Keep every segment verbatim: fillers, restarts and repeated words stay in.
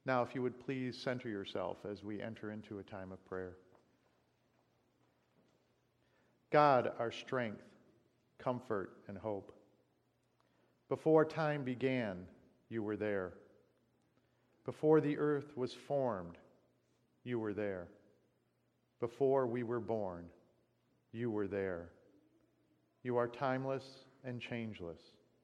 Now, if you would please center yourself as we enter into a time of prayer. God, our strength, comfort, and hope. Before time began, you were there. Before the earth was formed, you were there. Before we were born, you were there. You are timeless and changeless.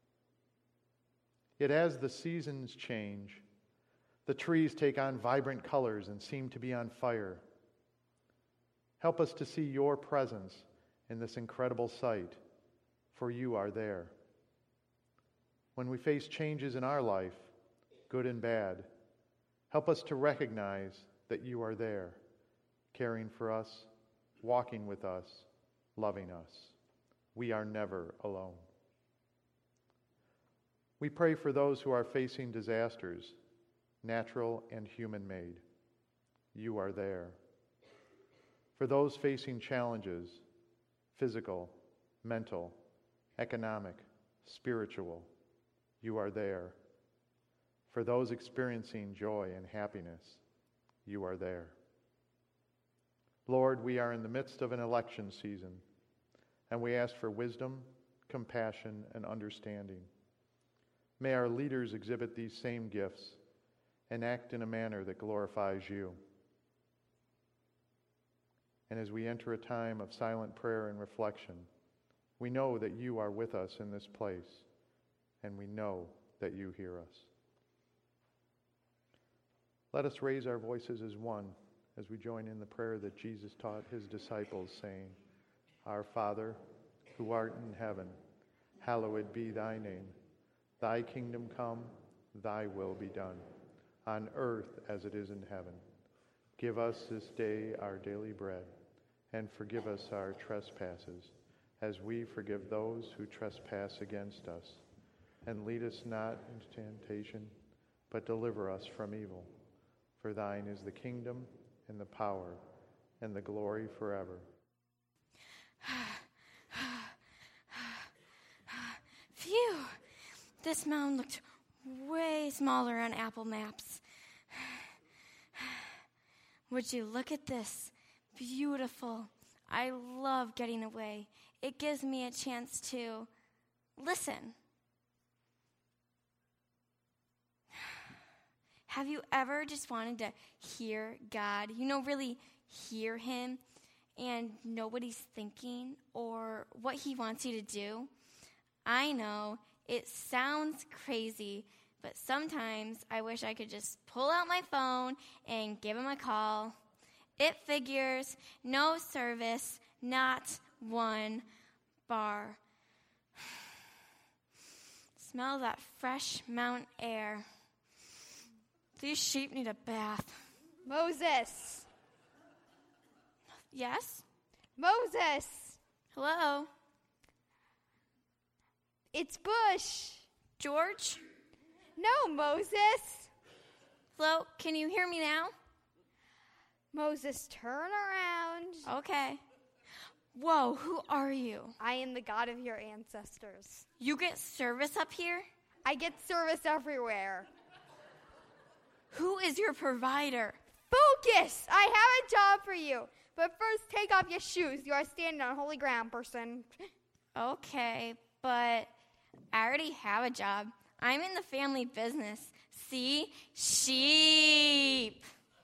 Yet as the seasons change, the trees take on vibrant colors and seem to be on fire. Help us to see your presence in this incredible sight, for you are there. When we face changes in our life, good and bad, help us to recognize that you are there, caring for us, walking with us, loving us. We are never alone. We pray for those who are facing disasters, natural and human-made. You are there. For those facing challenges, physical, mental, economic, spiritual, you are there. For those experiencing joy and happiness, you are there. Lord, we are in the midst of an election season, and we ask for wisdom, compassion, and understanding. May our leaders exhibit these same gifts and act in a manner that glorifies you. And as we enter a time of silent prayer and reflection, we know that you are with us in this place, and we know that you hear us. Let us raise our voices as one as we join in the prayer that Jesus taught his disciples, saying, Our Father, who art in heaven, hallowed be thy name. Thy kingdom come, thy will be done, on earth as it is in heaven. Give us this day our daily bread, and forgive us our trespasses, as we forgive those who trespass against us. And lead us not into temptation, but deliver us from evil. For thine is the kingdom, and the power, and the glory forever. Phew! This mountain looked way smaller on Apple Maps. Would you look at this? Beautiful. I love getting away. It gives me a chance to listen. Have you ever just wanted to hear God? You know, really hear him and know what he's thinking or what he wants you to do? I know it sounds crazy, but sometimes I wish I could just pull out my phone and give him a call. It figures, no service, not one bar. Smell that fresh mountain air. These sheep need a bath. Moses. Yes? Moses. Hello? It's Bush. George? No, Moses. Hello? Can you hear me now? Moses, turn around. Okay. Whoa, who are you? I am the God of your ancestors. You get service up here? I get service everywhere. Who is your provider? Focus! I have a job for you. But first, take off your shoes. You are standing on holy ground, person. Okay, but I already have a job. I'm in the family business. See? Sheep.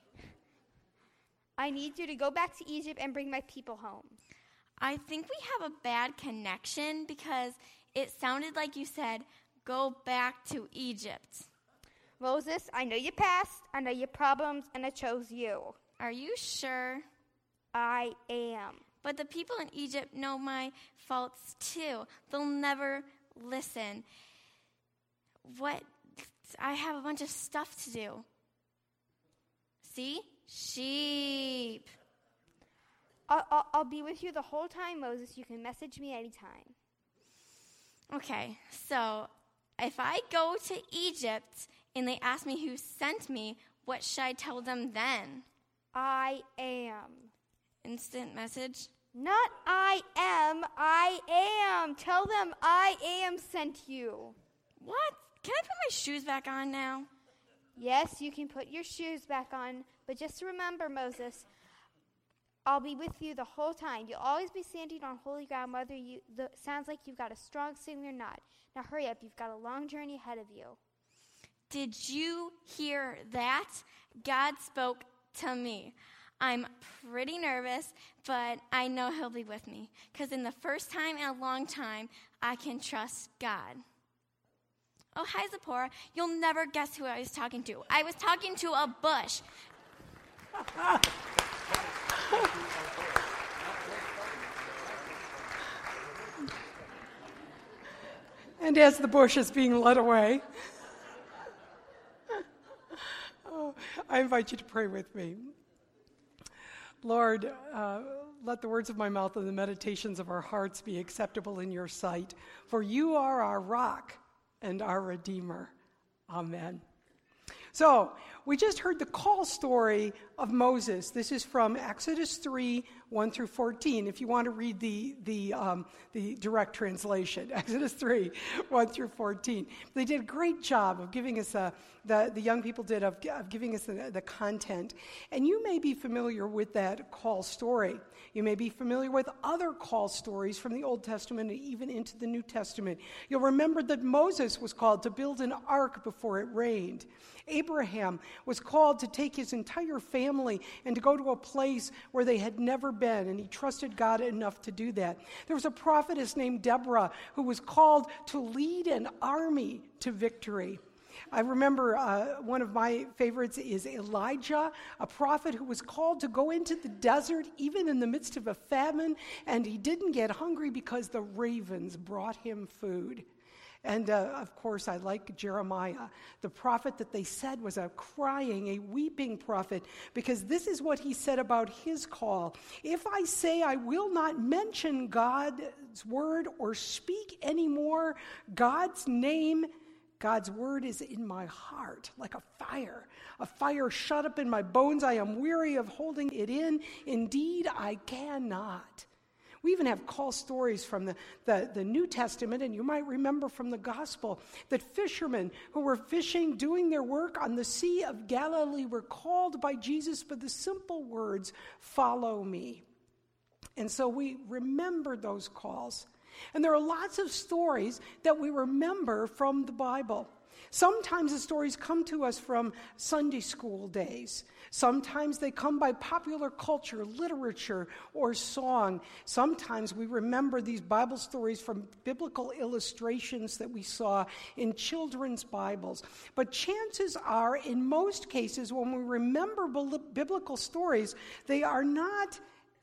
I need you to go back to Egypt and bring my people home. I think we have a bad connection because it sounded like you said, go back to Egypt. Moses, I know your past, I know your problems, and I chose you. Are you sure? I am. But the people in Egypt know my faults too. They'll never listen. What? I have a bunch of stuff to do. See? Sheep. I'll, I'll, I'll be with you the whole time, Moses. You can message me anytime. Okay, so if I go to Egypt and they ask me who sent me, what should I tell them then? I am. Instant message? Not I am, I am. Tell them I am sent you. What? Can I put my shoes back on now? Yes, you can put your shoes back on, but just remember, Moses, I'll be with you the whole time. You'll always be standing on holy ground, whether you the, sounds like you've got a strong signal or not. Now hurry up, you've got a long journey ahead of you. Did you hear that? God spoke to me. I'm pretty nervous, but I know he'll be with me, because in the first time in a long time, I can trust God. Oh, hi, Zipporah. You'll never guess who I was talking to. I was talking to a bush. And as the bush is being led away, oh, I invite you to pray with me. Lord, uh, let the words of my mouth and the meditations of our hearts be acceptable in your sight, for you are our rock and our Redeemer. Amen. So, we just heard the call story of Moses. This is from Exodus three, one through fourteen, if you want to read the the um, the direct translation. Exodus three, one through fourteen. They did a great job of giving us, a, the, the young people did, of, of giving us the, the content. And you may be familiar with that call story. You may be familiar with other call stories from the Old Testament and even into the New Testament. You'll remember that Moses was called to build an ark before it rained. Abraham was called to take his entire family and to go to a place where they had never been, and he trusted God enough to do that. There was a prophetess named Deborah who was called to lead an army to victory. I remember uh, one of my favorites is Elijah, a prophet who was called to go into the desert even in the midst of a famine, and he didn't get hungry because the ravens brought him food. And, uh, of course, I like Jeremiah, the prophet that they said was a crying, a weeping prophet, because this is what he said about his call. If I say I will not mention God's word or speak anymore, God's name, God's word is in my heart like a fire, a fire shut up in my bones. I am weary of holding it in. Indeed, I cannot. We even have call stories from the, the, the New Testament, and you might remember from the Gospel that fishermen who were fishing, doing their work on the Sea of Galilee were called by Jesus for the simple words, "Follow me." And so we remember those calls. And there are lots of stories that we remember from the Bible. Sometimes the stories come to us from Sunday school days. Sometimes they come by popular culture, literature, or song. Sometimes we remember these Bible stories from biblical illustrations that we saw in children's Bibles. But chances are, in most cases, when we remember biblical stories, they are not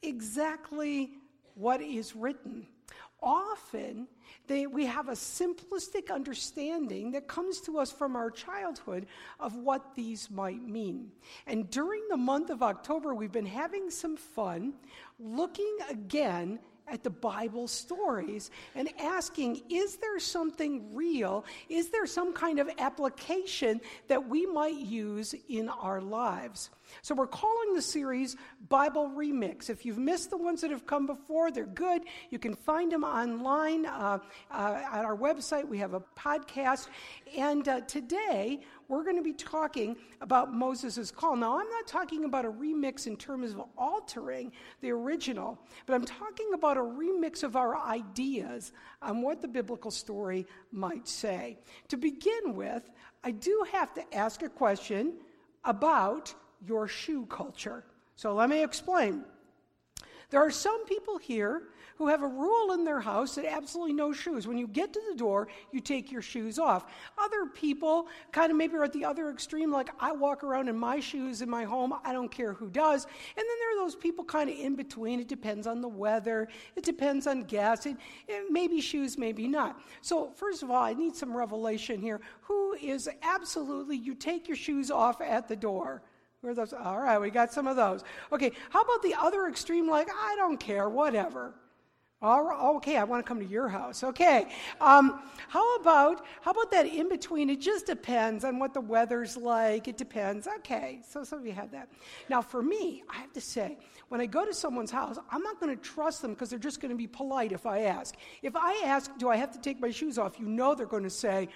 exactly what is written. Often, they, we have a simplistic understanding that comes to us from our childhood of what these might mean. And during the month of October, we've been having some fun looking again at the Bible stories and asking, is there something real? Is there some kind of application that we might use in our lives? So we're calling the series Bible Remix. If you've missed the ones that have come before, they're good. You can find them online uh, uh, at our website. We have a podcast. And uh, today, we're going to be talking about Moses' call. Now, I'm not talking about a remix in terms of altering the original, but I'm talking about a remix of our ideas on what the biblical story might say. To begin with, I do have to ask a question about your shoe culture. So let me explain. There are some people here who have a rule in their house that absolutely no shoes. When you get to the door, you take your shoes off. Other people kind of maybe are at the other extreme, like I walk around in my shoes in my home. I don't care who does. And then there are those people kind of in between. It depends on the weather. It depends on gas. It, it, maybe shoes, maybe not. So first of all, I need some revelation here. Who is absolutely, you take your shoes off at the door? Where are those? All right, we got some of those. Okay, how about the other extreme, like, I don't care, whatever. All right, okay, I want to come to your house. Okay, um, how about how about that in between? It just depends on what the weather's like. It depends. Okay, so some of you have that. Now, for me, I have to say, when I go to someone's house, I'm not going to trust them because they're just going to be polite if I ask. If I ask, do I have to take my shoes off? You know they're going to say, no,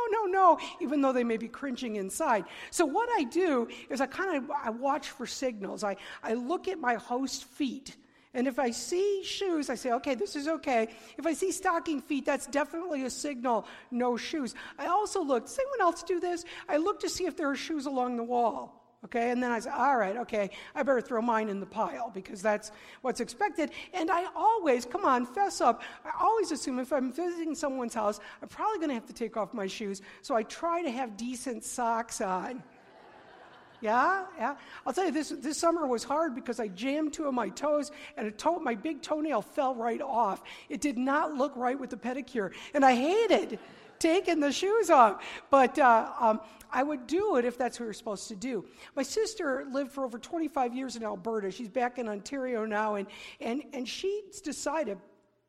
no, no, even though they may be cringing inside. So what I do is I kind of I watch for signals. I, I look at my host feet. And if I see shoes, I say, okay, this is okay. If I see stocking feet, that's definitely a signal, no shoes. I also look, does anyone else do this? I look to see if there are shoes along the wall, okay? And then I say, all right, okay, I better throw mine in the pile because that's what's expected. And I always, come on, fess up, I always assume if I'm visiting someone's house, I'm probably going to have to take off my shoes, so I try to have decent socks on. Yeah, yeah. I'll tell you, this this summer was hard because I jammed two of my toes, and a toe, my big toenail fell right off. It did not look right with the pedicure, and I hated taking the shoes off. But uh, um, I would do it if that's what you're supposed to do. My sister lived for over twenty-five years in Alberta. She's back in Ontario now, and and and she's decided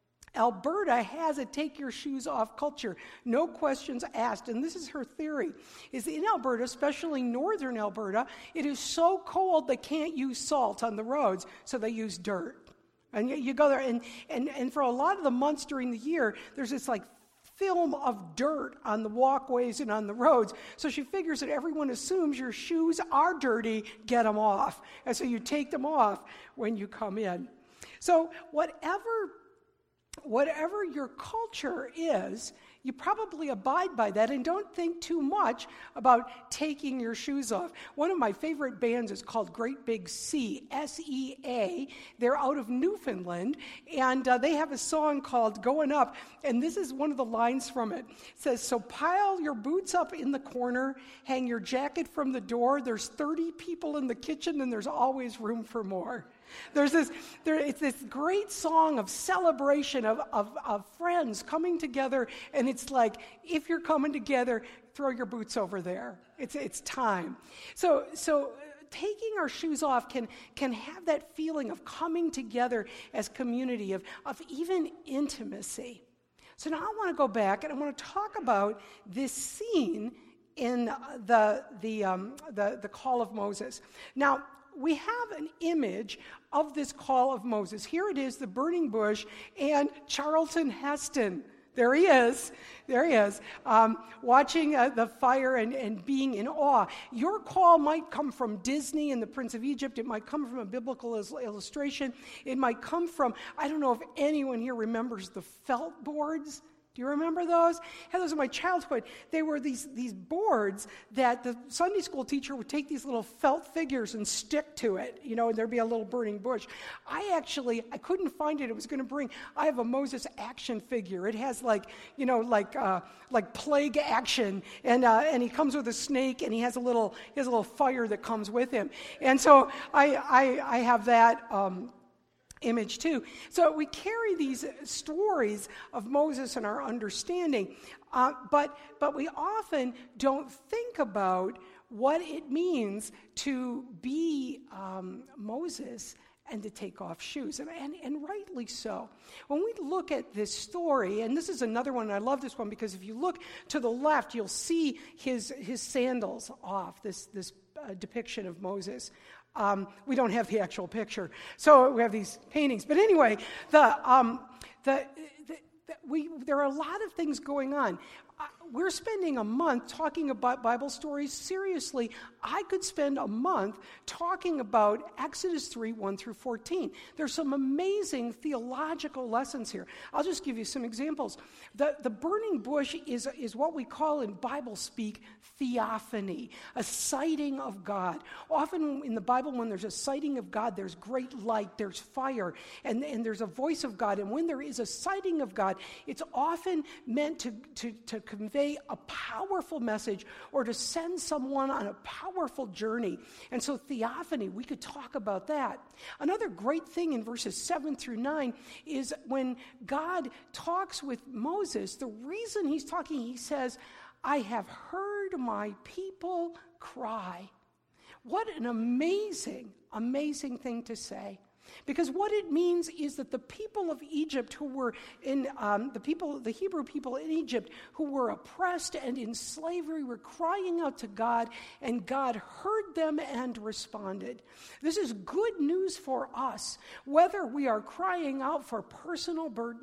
Alberta has a take your shoes off culture, no questions asked. And this is her theory, is in Alberta, especially northern Alberta, it is so cold they can't use salt on the roads, so they use dirt. And you, you go there, and, and, and for a lot of the months during the year, there's this like film of dirt on the walkways and on the roads. So she figures that everyone assumes your shoes are dirty, get them off. And so you take them off when you come in. So whatever Whatever your culture is, you probably abide by that and don't think too much about taking your shoes off. One of my favorite bands is called Great Big Sea, S E A. They're out of Newfoundland, and uh, they have a song called Going Up, and this is one of the lines from it. It says, so pile your boots up in the corner, hang your jacket from the door, there's thirty people in the kitchen, and there's always room for more. There's this, there, it's this great song of celebration of, of, of friends coming together, and it's like, if you're coming together, throw your boots over there. It's it's time. So so taking our shoes off can can have that feeling of coming together as community, of, of even intimacy. So now I want to go back and I want to talk about this scene in the the um, the, the call of Moses. Now, we have an image of this call of Moses. Here it is, the burning bush, and Charlton Heston. There he is. There he is, um, watching uh, the fire and, and being in awe. Your call might come from Disney and the Prince of Egypt. It might come from a biblical is- illustration. It might come from, I don't know if anyone here remembers the felt boards. Do you remember those? Hey, those are my childhood. They were these, these boards that the Sunday school teacher would take these little felt figures and stick to it, you know, and there'd be a little burning bush. I actually, I couldn't find it. It was going to bring, I have a Moses action figure. It has like, you know, like uh, like plague action, and uh, and he comes with a snake, and he has a little, he has a little fire that comes with him. And so I I, I have that um image too. So we carry these stories of Moses in our understanding, uh, but but we often don't think about what it means to be um, Moses and to take off shoes, and, and and rightly so. When we look at this story, and this is another one, and I love this one because if you look to the left, you'll see his his sandals off, this this uh, depiction of Moses. Um, we don't have the actual picture, so we have these paintings. But anyway, the um, the, the, the we there are a lot of things going on. Uh, we're spending a month talking about Bible stories. Seriously, I could spend a month talking about Exodus three, one through fourteen. There's some amazing theological lessons here. I'll just give you some examples. The, the burning bush is, is what we call in Bible speak theophany, a sighting of God. Often in the Bible, when there's a sighting of God, there's great light, there's fire, and, and there's a voice of God. And when there is a sighting of God, it's often meant to, to, to convey a powerful message or to send someone on a powerful journey. And so theophany, we could talk about that. Another great thing in verses seven through nine is when God talks with Moses, the reason he's talking, he says, I have heard my people cry. What an amazing, amazing thing to say. Because what it means is that the people of Egypt who were in, um, the people, the Hebrew people in Egypt who were oppressed and in slavery were crying out to God, and God heard them and responded. This is good news for us, whether we are crying out for personal burden,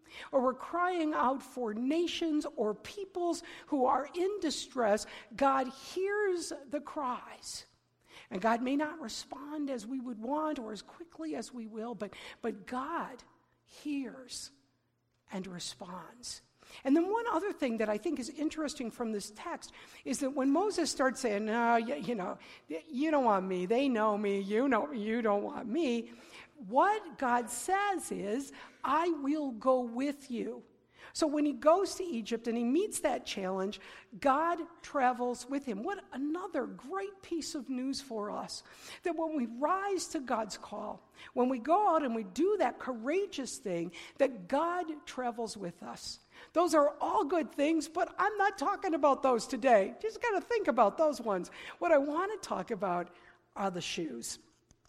or we're crying out for nations or peoples who are in distress, God hears the cries. And God may not respond as we would want or as quickly as we will, but, but God hears and responds. And then one other thing that I think is interesting from this text is that when Moses starts saying, no, you, you know, you don't want me, they know me, you know, you don't want me, what God says is, I will go with you. So when he goes to Egypt and he meets that challenge, God travels with him. What another great piece of news for us, that when we rise to God's call, when we go out and we do that courageous thing, that God travels with us. Those are all good things, but I'm not talking about those today. Just got to think about those ones. What I want to talk about are the shoes.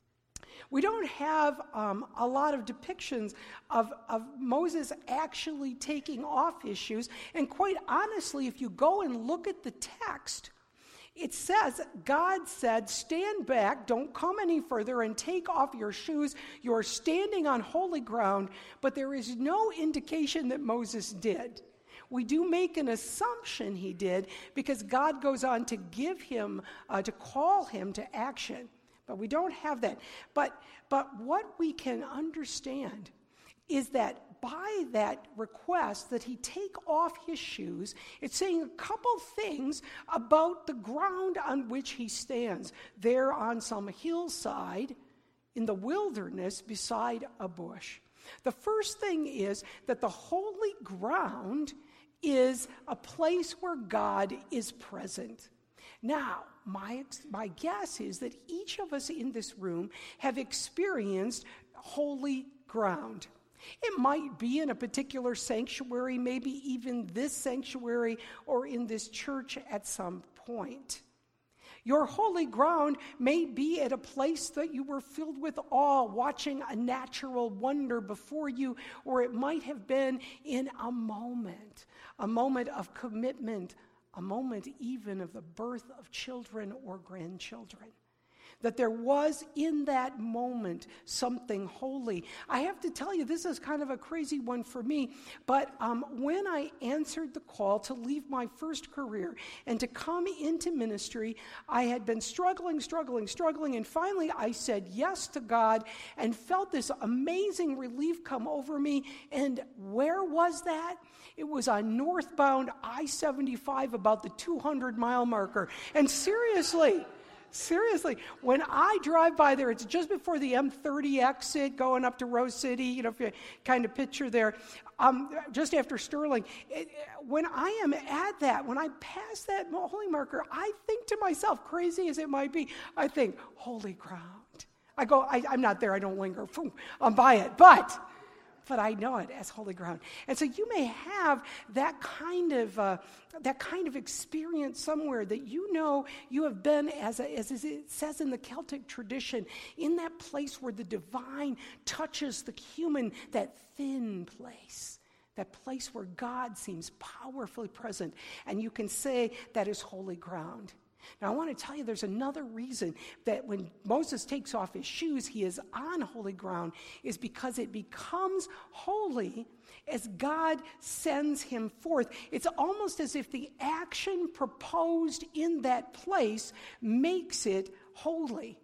We don't have um, a lot of depictions of, of Moses actually taking off his shoes. And quite honestly, if you go and look at the text, it says, God said, stand back, don't come any further, and take off your shoes. You're standing on holy ground, but there is no indication that Moses did. We do make an assumption he did, because God goes on to give him, uh, to call him to action. But we don't have that. But, but what we can understand is that by that request that he take off his shoes, it's saying a couple things about the ground on which he stands, there on some hillside in the wilderness beside a bush. The first thing is that the holy ground is a place where God is present. Now, my, my guess is that each of us in this room have experienced holy ground. It might be in a particular sanctuary, maybe even this sanctuary or in this church at some point. Your holy ground may be at a place that you were filled with awe, watching a natural wonder before you, or it might have been in a moment, a moment of commitment, a moment even of the birth of children or grandchildren. That there was in that moment something holy. I have to tell you, this is kind of a crazy one for me, but um, when I answered the call to leave my first career and to come into ministry, I had been struggling, struggling, struggling, and finally I said yes to God and felt this amazing relief come over me. And where was that? It was on northbound I seventy-five, about the two hundred mile marker. And seriously, Seriously, when I drive by there, it's just before the M thirty exit going up to Rose City, you know, if you kind of picture there, um, just after Sterling. It, when I am at that, when I pass that holy marker, I think to myself, crazy as it might be, I think, holy ground. I go, I, I'm not there, I don't linger, I'm by it, but... but I know it as holy ground. And so you may have that kind of uh, that kind of experience somewhere that you know you have been, as, a, as it says in the Celtic tradition, in that place where the divine touches the human, that thin place, that place where God seems powerfully present, and you can say that is holy ground. Now, I want to tell you there's another reason that when Moses takes off his shoes, he is on holy ground, is because it becomes holy as God sends him forth. It's almost as if the action proposed in that place makes it holy.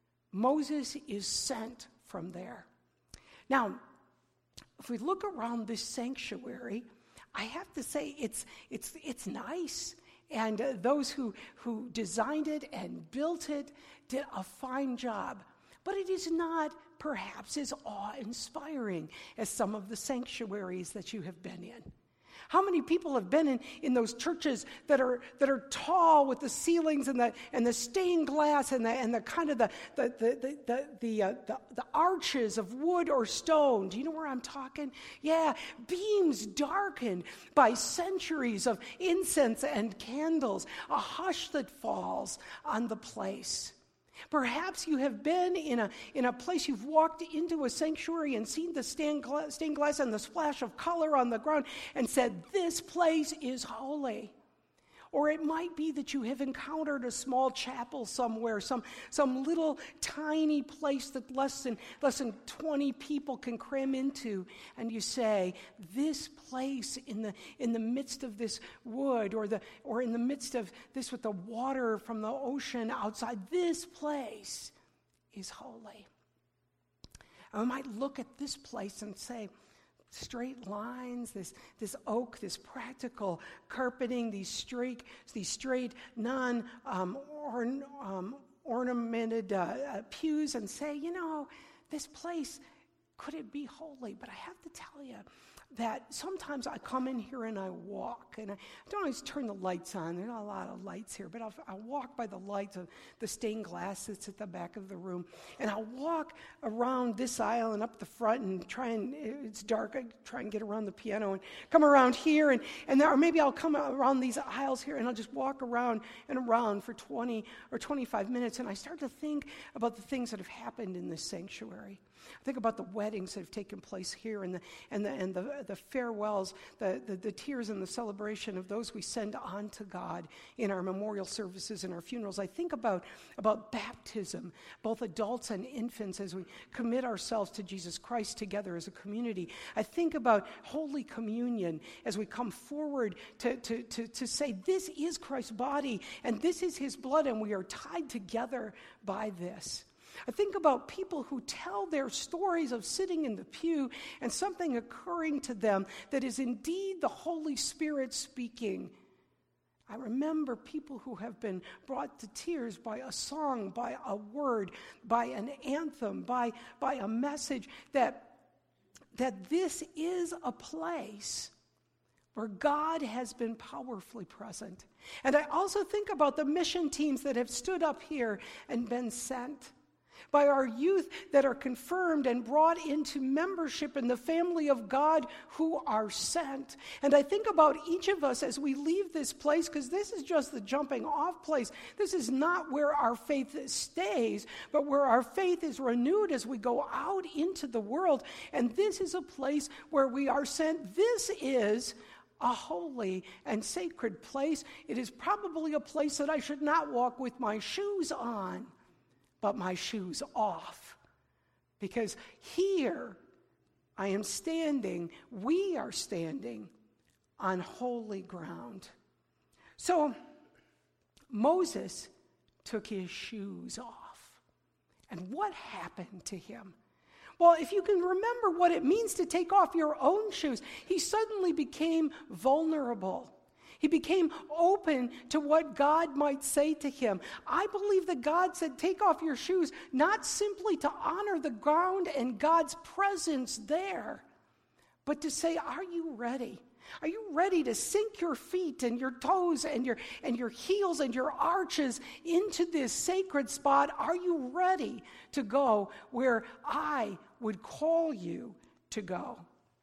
Moses is sent from there. Now, if we look around this sanctuary, I have to say it's it's it's nice. And uh, those who, who designed it and built it did a fine job. But it is not perhaps as awe-inspiring as some of the sanctuaries that you have been in. How many people have been in, in those churches that are that are tall with the ceilings and the and the stained glass and the and the kind of the the the the the, the, uh, the, the arches of wood or stone? Do you know where I'm talking? Yeah, beams darkened by centuries of incense and candles, a hush that falls on the place. Perhaps you have been in a in a place, you've walked into a sanctuary and seen the stained glass, stained glass and the splash of color on the ground and said, this place is holy. Or it might be that you have encountered a small chapel somewhere, some, some little tiny place that less than, less than twenty people can cram into. And you say, this place in the, in the midst of this wood, or, the, or in the midst of this with the water from the ocean outside, this place is holy. And we might look at this place and say, straight lines, this this oak, this practical carpeting, these straight, these straight, non um, or, um, ornamented uh, uh, pews, and say, you know, this place, could it be holy? But I have to tell you that sometimes I come in here and I walk, and I don't always turn the lights on. There's not a lot of lights here, but I'll, I'll walk by the lights of the stained glass that's at the back of the room, and I'll walk around this aisle and up the front and try and, it's dark, I try and get around the piano and come around here, and, and there, or maybe I'll come around these aisles here and I'll just walk around and around for twenty or twenty-five minutes, and I start to think about the things that have happened in this sanctuary. I think about the weddings that have taken place here, and the and the and the, the farewells, the, the the tears and the celebration of those we send on to God in our memorial services and our funerals. I think about about baptism, both adults and infants, as we commit ourselves to Jesus Christ together as a community. I think about Holy Communion as we come forward to to to, to say, this is Christ's body and this is his blood, and we are tied together by this. I think about people who tell their stories of sitting in the pew and something occurring to them that is indeed the Holy Spirit speaking. I remember people who have been brought to tears by a song, by a word, by an anthem, by, by a message, that, that this is a place where God has been powerfully present. And I also think about the mission teams that have stood up here and been sent, by our youth that are confirmed and brought into membership in the family of God who are sent. And I think about each of us as we leave this place, because this is just the jumping off place. This is not where our faith stays, but where our faith is renewed as we go out into the world. And this is a place where we are sent. This is a holy and sacred place. It is probably a place that I should not walk with my shoes on, but my shoes off. Because here I am standing, we are standing on holy ground. So Moses took his shoes off. And what happened to him? Well, if you can remember what it means to take off your own shoes, he suddenly became vulnerable. He became open to what God might say to him. I believe that God said, take off your shoes, not simply to honor the ground and God's presence there, but to say, are you ready? Are you ready to sink your feet and your toes and your and your heels and your arches into this sacred spot? Are you ready to go where I would call you to go?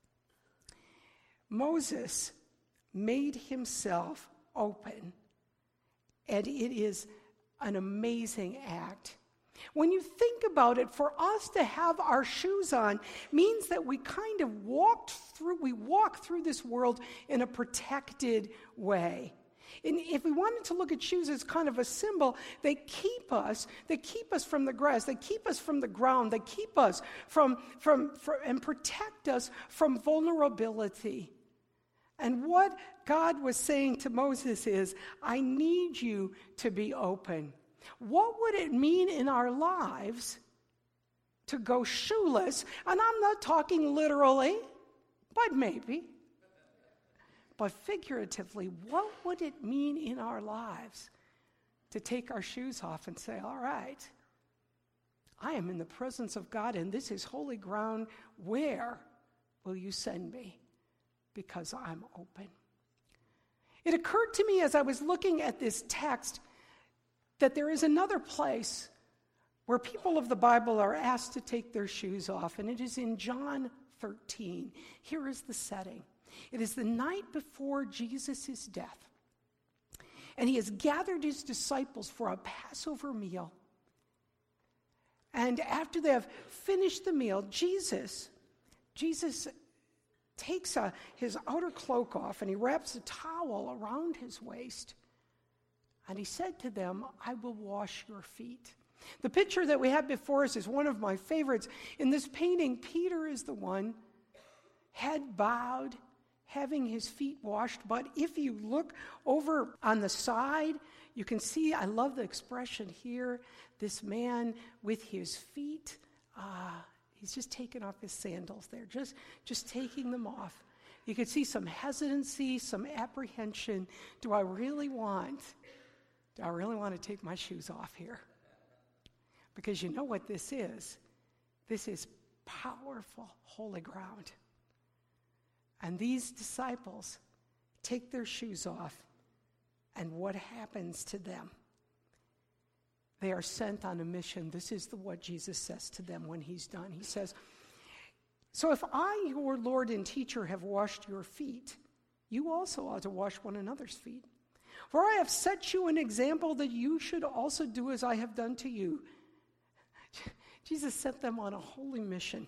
Moses made himself open, and it is an amazing act. When you think about it, for us to have our shoes on means that we kind of walked through, we walk through this world in a protected way. And if we wanted to look at shoes as kind of a symbol, they keep us, they keep us from the grass, they keep us from the ground, they keep us from, from, from and protect us from vulnerability. And what God was saying to Moses is, I need you to be open. What would it mean in our lives to go shoeless? And I'm not talking literally, but maybe. But figuratively, what would it mean in our lives to take our shoes off and say, all right, I am in the presence of God and this is holy ground. Where will you send me? Because I'm open. It occurred to me as I was looking at this text that there is another place where people of the Bible are asked to take their shoes off, and it is in John thirteen. Here is the setting. It is the night before Jesus' death, and he has gathered his disciples for a Passover meal. And after they have finished the meal, Jesus, Jesus takes a, his outer cloak off, and he wraps a towel around his waist. And he said to them, I will wash your feet. The picture that we have before us is one of my favorites. In this painting, Peter is the one, head bowed, having his feet washed. But if you look over on the side, you can see, I love the expression here, this man with his feet, uh, he's just taking off his sandals there, just, just taking them off. You can see some hesitancy, some apprehension. Do I really want, do I really want to take my shoes off here? Because you know what this is. This is powerful, holy ground. And these disciples take their shoes off, and what happens to them? They are sent on a mission. This is the, what Jesus says to them when he's done. He says, so if I, your Lord and teacher, have washed your feet, you also ought to wash one another's feet. For I have set you an example that you should also do as I have done to you. Jesus sent them on a holy mission.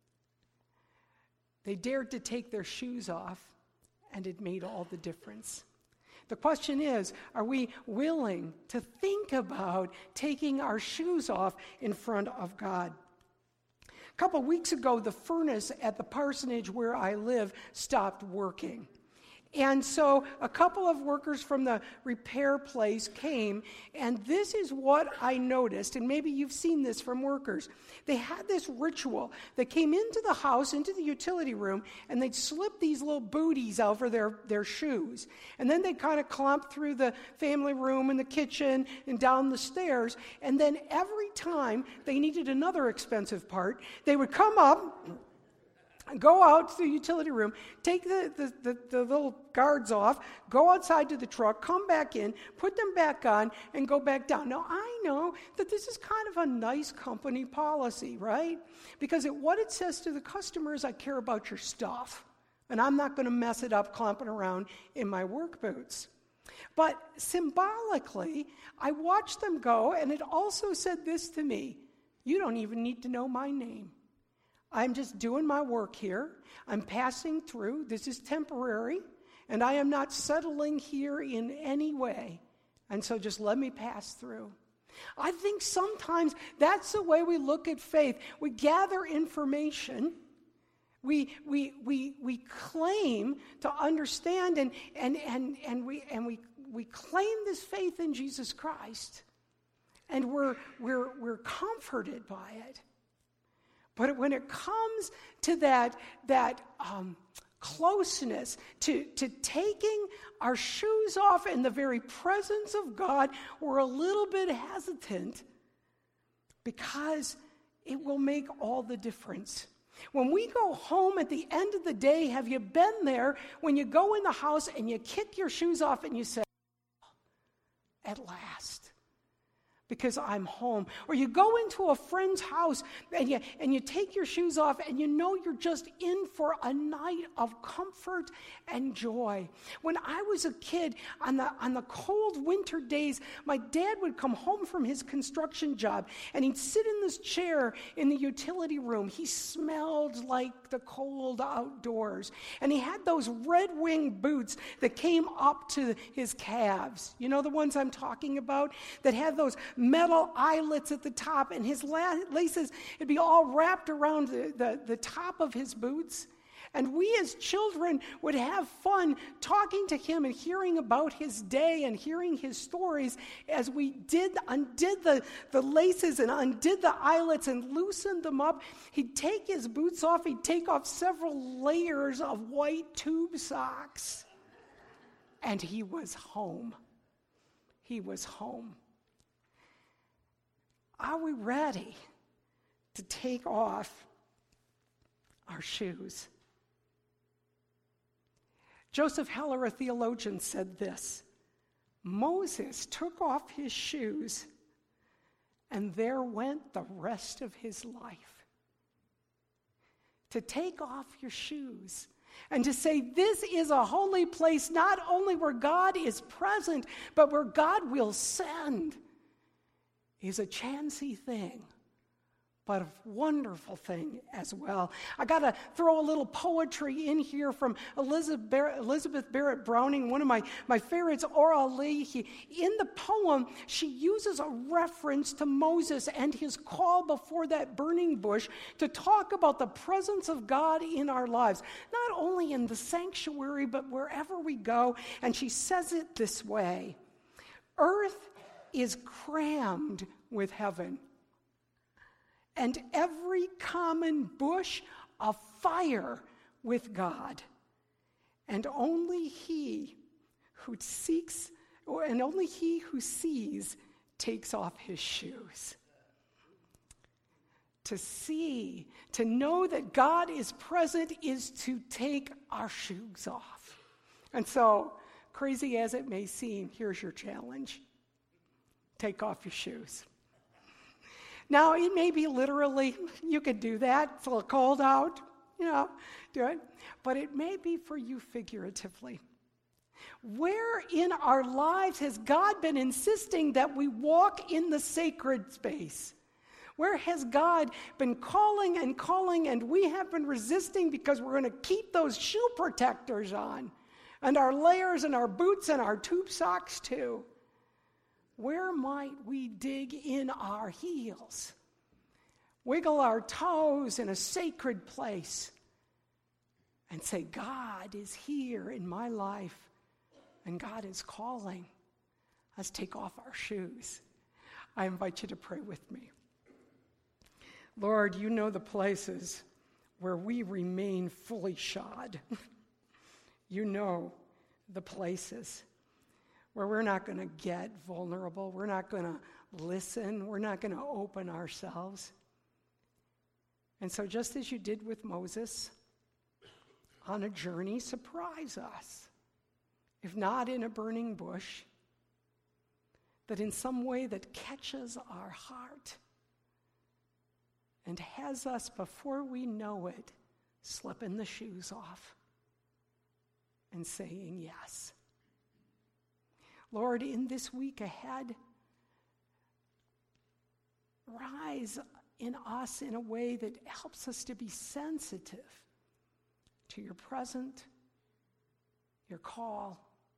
They dared to take their shoes off, and it made all the difference. The question is, are we willing to think about taking our shoes off in front of God? A couple of weeks ago, the furnace at the parsonage where I live stopped working. And so a couple of workers from the repair place came, and this is what I noticed, and maybe you've seen this from workers. They had this ritual. They came into the house, into the utility room, and they'd slip these little booties over their, their shoes. And then they'd kind of clump through the family room and the kitchen and down the stairs. And then every time they needed another expensive part, they would come up, go out to the utility room, take the, the, the, the little guards off, go outside to the truck, come back in, put them back on, and go back down. Now, I know that this is kind of a nice company policy, right? Because it, what it says to the customer is, I care about your stuff, and I'm not going to mess it up clumping around in my work boots. But symbolically, I watched them go, and it also said this to me: you don't even need to know my name. I'm just doing my work here. I'm passing through. This is temporary, and I am not settling here in any way. And so just let me pass through. I think sometimes that's the way we look at faith. We gather information. We we we we claim to understand, and and and and we and we we claim this faith in Jesus Christ, and we're we're we're comforted by it. But when it comes to that, that um, closeness, to, to taking our shoes off in the very presence of God, we're a little bit hesitant, because it will make all the difference. When we go home at the end of the day, have you been there when you go in the house and you kick your shoes off and you say, at last? Because I'm home. Or you go into a friend's house and you, and you take your shoes off, and you know you're just in for a night of comfort and joy. When I was a kid, on the, on the cold winter days, my dad would come home from his construction job, and he'd sit in this chair in the utility room. He smelled like the cold outdoors. And he had those Red Wing boots that came up to his calves. You know the ones I'm talking about? That had those metal eyelets at the top, and his la- laces, it'd be all wrapped around the, the, the top of his boots. And we as children would have fun talking to him and hearing about his day and hearing his stories as we did undid the, the laces and undid the eyelets and loosened them up. He'd take his boots off. He'd take off several layers of white tube socks. And he was home. He was home. Are we ready to take off our shoes? Joseph Heller, a theologian, said this: Moses took off his shoes, and there went the rest of his life. To take off your shoes and to say, this is a holy place, not only where God is present, but where God will send, is a chancy thing, but a wonderful thing as well. I got to throw a little poetry in here from Elizabeth Barrett, Elizabeth Barrett Browning, one of my, my favorites, Aura Lee. He, in the poem, she uses a reference to Moses and his call before that burning bush to talk about the presence of God in our lives, not only in the sanctuary, but wherever we go. And she says it this way: earth is crammed with heaven, and every common bush afire with God. And only he who seeks, and only he who sees takes off his shoes. To see, to know that God is present is to take our shoes off. And so, crazy as it may seem, here's your challenge. Take off your shoes. Now, it may be literally, you could do that. It's a little cold out, you know, do it. But it may be for you figuratively. Where in our lives has God been insisting that we walk in the sacred space? Where has God been calling and calling, and we have been resisting because we're going to keep those shoe protectors on, and our layers and our boots and our tube socks too? Where might we dig in our heels, wiggle our toes in a sacred place, and say, God is here in my life, and God is calling? Let's take off our shoes. I invite you to pray with me. Lord, you know the places where we remain fully shod. You know the places where we're not going to get vulnerable, we're not going to listen, we're not going to open ourselves. And so just as you did with Moses, on a journey, surprise us. If not in a burning bush, but in some way that catches our heart and has us, before we know it, slipping the shoes off and saying yes. Lord, in this week ahead, rise in us in a way that helps us to be sensitive to your present, your call,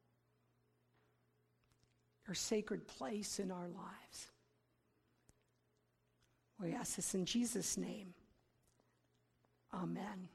your sacred place in our lives. We ask this in Jesus' name. Amen.